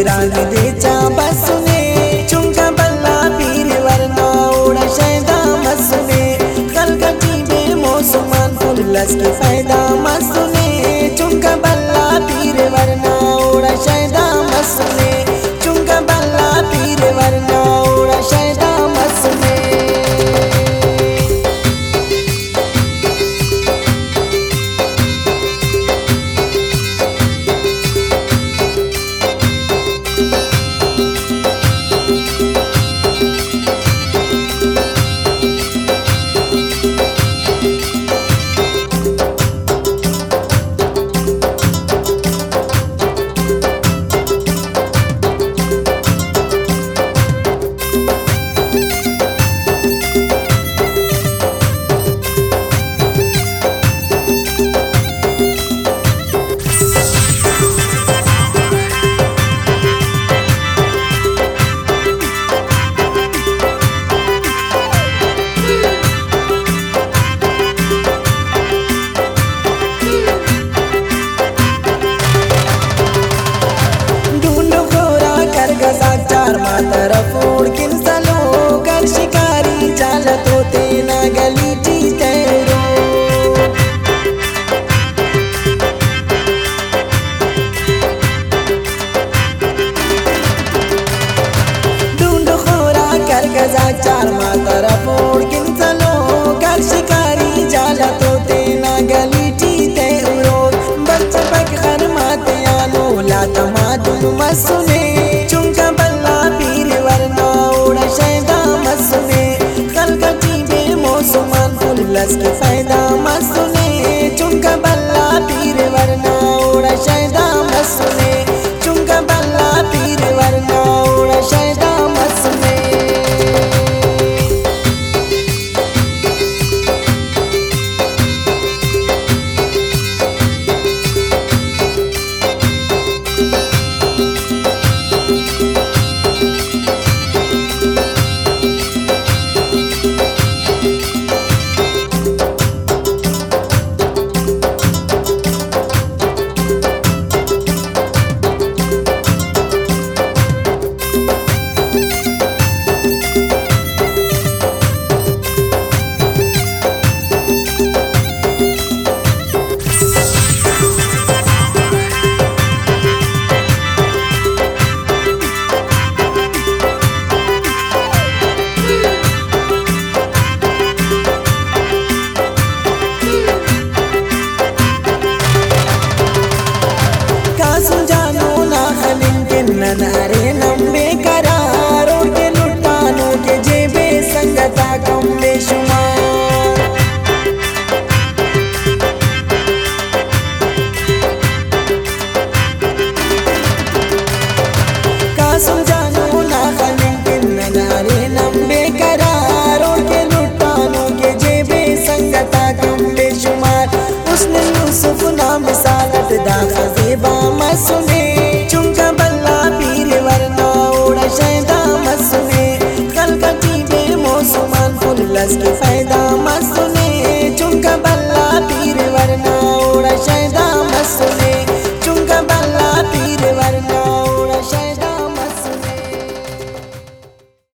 मुस्कुरान दे चा बसने चुंका बल्ला पीर वरना उड़ा शैदा मसने खलकटी बे मौसमान फुल्लस के फायदा मसने चुंका बल्ला पीर वरना उड़ा शैदा मसने चुंका बल्ला पीर वरना उड़ा शैदा मसने तरफ उड़ किन सलो कर शिकारी चालत होते ना गली टीचरो ढूंढ खोरा कर गजा चार मा तरफ उड़ किन सलो कर शिकारी चालत होते ना गली टीचरो बच्चे पक खर माते आनो लाता मातुम मसुने चुंका बल्ला पीर वरना उड़ा शैदा मसने खलकटी बे मौसमान फुल्लस के फायदा मसने चुंका बल्ला पीर वरना उड़ा शैदा मसने चुंका बल्ला पीर वरना उड़ा शैदा मसने नारे लंबे करारों के लुटानों के जेबे संगता कम बेशुमार कासुम जानो ना खलिंकिन नारे लंबे करारों के लुटानों के जेबे संगता कम बेशुमार उसने यूसुफ नाम सालत दा खज़ेबा मसने चुंका बल्ला पीर वरना उड़ा शैदा मसने खलकटी बे मौसमान फुल्लस के